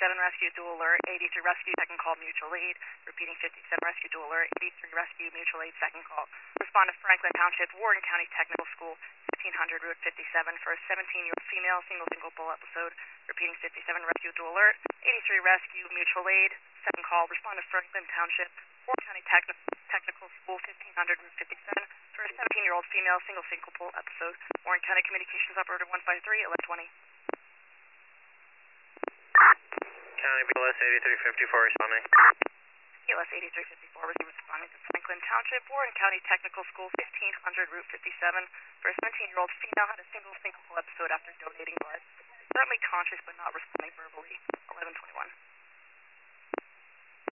Rescue Dual Alert, 83 Rescue, second call, mutual aid. Repeating 57 Rescue Dual Alert, 83 Rescue, mutual aid, second call. Respond to Franklin Township, Warren County Technical School, 1500 Route 57 for a 17-year-old female, single pull episode. Repeating 57 Rescue Dual Alert, 83 Rescue, mutual aid, second call. Respond to Franklin Township, Warren County Technical School, 1500 Route 57 for a 17-year-old female, single pull episode. Warren County Communications Operator 153, 1120. County BLS 8354 responding. BLS 8354 responding to Franklin Township, Warren County Technical School, 1500 Route 57 for a 17-year-old female had a single pull episode after donating blood. Currently conscious but not responding verbally. 1121.